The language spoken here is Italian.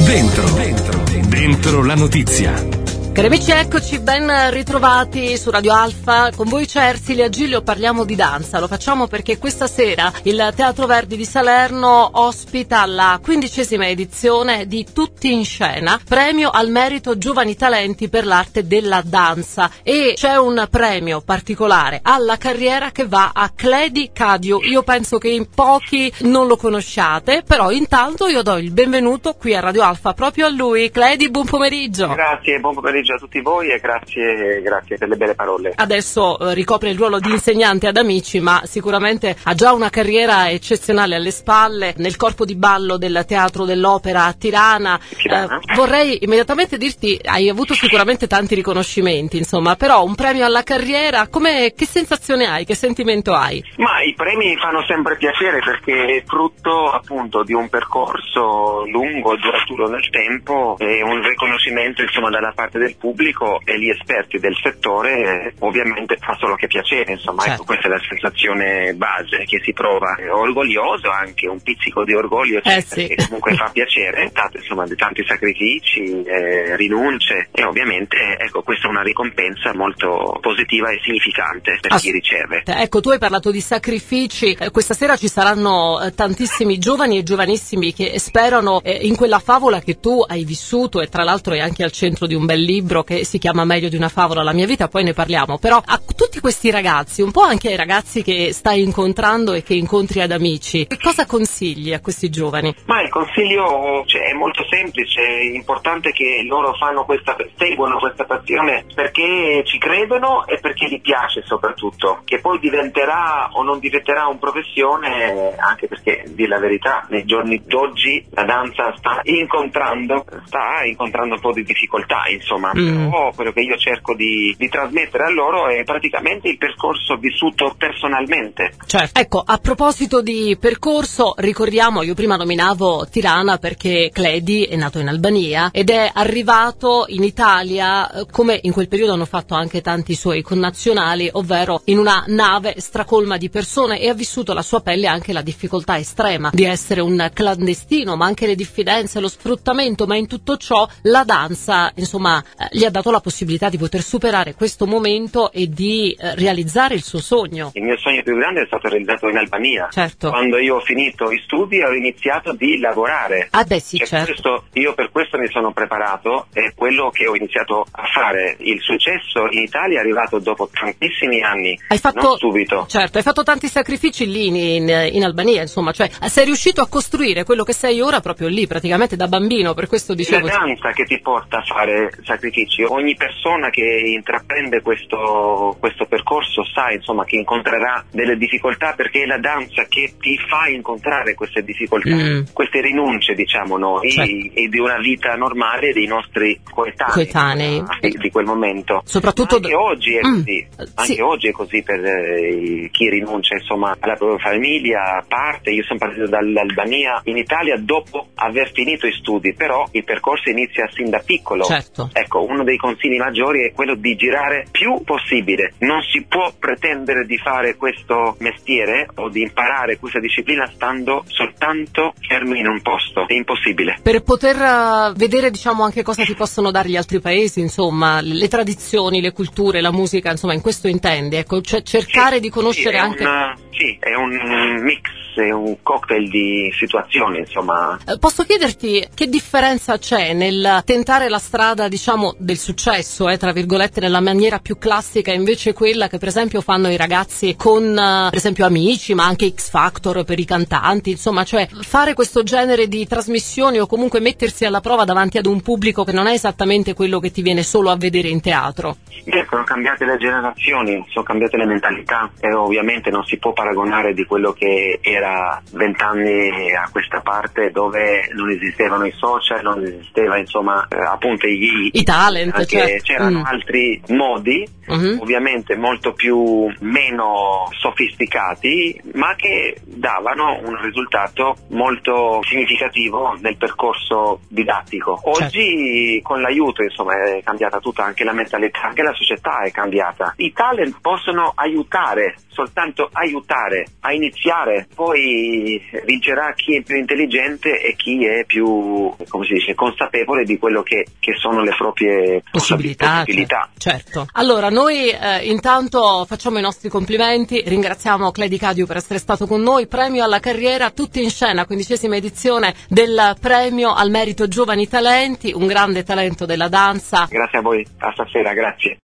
Dentro la notizia. Cari amici, eccoci, ben ritrovati su Radio Alfa. Con voi c'è Ersilia Giglio, parliamo di danza. Lo facciamo perché questa sera il Teatro Verdi di Salerno ospita la 15ª edizione di Tutti in Scena, premio al merito giovani talenti per l'arte della danza. E c'è un premio particolare alla carriera che va a Cledi Cadio. Io penso che in pochi non lo conosciate, però intanto io do il benvenuto qui a Radio Alfa proprio a lui. Cledi, buon pomeriggio. Grazie, buon pomeriggio a tutti voi e grazie per le belle parole. Adesso ricopre il ruolo di insegnante ad Amici, ma sicuramente ha già una carriera eccezionale alle spalle nel corpo di ballo del Teatro dell'Opera a Tirana. Vorrei immediatamente dirti, hai avuto sicuramente tanti riconoscimenti, insomma, però un premio alla carriera, che sensazione hai, che sentimento hai? Ma i premi fanno sempre piacere perché è frutto appunto di un percorso lungo, duraturo nel tempo, e un riconoscimento insomma dalla parte del pubblico e gli esperti del settore ovviamente fa solo che piacere, insomma. Certo. Ecco, questa è la sensazione base che si prova, orgoglioso, anche un pizzico di orgoglio, sì. Che comunque fa piacere, insomma, di tanti sacrifici, rinunce, e ovviamente ecco, questa è una ricompensa molto positiva e significante per chi riceve. Ecco, tu hai parlato di sacrifici, questa sera ci saranno tantissimi giovani e giovanissimi che sperano in quella favola che tu hai vissuto, e tra l'altro è anche al centro di un bel libro che si chiama Meglio di una favola, la mia vita, poi ne parliamo. Però a tutti questi ragazzi, un po' anche ai ragazzi che stai incontrando e che incontri ad Amici, che cosa consigli a questi giovani? Ma il consiglio è molto semplice, è importante che loro seguono questa passione perché ci credono e perché gli piace soprattutto, che poi diventerà o non diventerà una professione, anche perché, di la verità, nei giorni d'oggi la danza sta incontrando un po' di difficoltà, insomma. Però quello che io cerco di trasmettere a loro è praticamente il percorso vissuto personalmente. Certo. Ecco, a proposito di percorso, ricordiamo, io prima nominavo Tirana perché Cledi è nato in Albania ed è arrivato in Italia come in quel periodo hanno fatto anche tanti suoi connazionali, ovvero in una nave stracolma di persone, e ha vissuto la sua pelle anche la difficoltà estrema di essere un clandestino, ma anche le diffidenze, lo sfruttamento, ma in tutto ciò la danza, insomma, gli ha dato la possibilità di poter superare questo momento e di realizzare il suo sogno. Il mio sogno più grande è stato realizzato in Albania. Certo. Quando io ho finito gli studi ho iniziato di lavorare. Sì, certo. Io per questo mi sono preparato, è quello che ho iniziato a fare. Il successo in Italia è arrivato dopo tantissimi anni, non subito. Certo, hai fatto tanti sacrifici lì in Albania, insomma, cioè sei riuscito a costruire quello che sei ora proprio lì, praticamente da bambino, per questo dicevo. È la danza che ti porta a fare sacrifici. Ogni persona che intraprende questo percorso sa, insomma, che incontrerà delle difficoltà, perché è la danza che ti fa incontrare queste difficoltà, queste rinunce, diciamo noi, certo, e di una vita normale dei nostri coetanei. Di quel momento. Soprattutto anche oggi è così. Anche oggi è così per chi rinuncia, insomma, alla propria famiglia, parte. Io sono partito dall'Albania in Italia dopo aver finito gli studi, però il percorso inizia sin da piccolo. Certo. Ecco, uno dei consigli maggiori è quello di girare più possibile. Non si può pretendere di fare questo mestiere o di imparare questa disciplina stando soltanto fermi in un posto. È impossibile. Per poter vedere, diciamo, anche cosa ti possono dare gli altri paesi, insomma, le tradizioni, le culture, la musica, insomma, in questo intendi, ecco, cioè cercare di conoscere anche... È un mix, è un cocktail di situazioni, insomma. Posso chiederti che differenza c'è nel tentare la strada, diciamo, del successo, tra virgolette, nella maniera più classica, invece quella che per esempio fanno i ragazzi con, per esempio, Amici, ma anche X Factor per i cantanti, insomma, cioè fare questo genere di trasmissioni o comunque mettersi alla prova davanti ad un pubblico che non è esattamente quello che ti viene solo a vedere in teatro? Sono cambiate le generazioni, sono cambiate le mentalità, e ovviamente non si può paragonare di quello che era 20 anni a questa parte, dove non esistevano i social, non esisteva, insomma, appunto i talent, cioè. C'erano altri modi, ovviamente molto meno sofisticati, ma che davano un risultato molto significativo nel percorso didattico. Oggi, con l'aiuto, insomma, è cambiata tutta anche la mentalità, anche la società è cambiata. I talent possono aiutare, soltanto aiutare a iniziare, poi poi vincerà chi è più intelligente e chi è più, come si dice, consapevole di quello che sono le proprie possibilità. Certo. Allora, noi intanto facciamo i nostri complimenti, ringraziamo Clay Di Cadio per essere stato con noi, premio alla carriera, tutti in scena, 15ª edizione del premio al merito Giovani Talenti, un grande talento della danza. Grazie a voi, a stasera, grazie.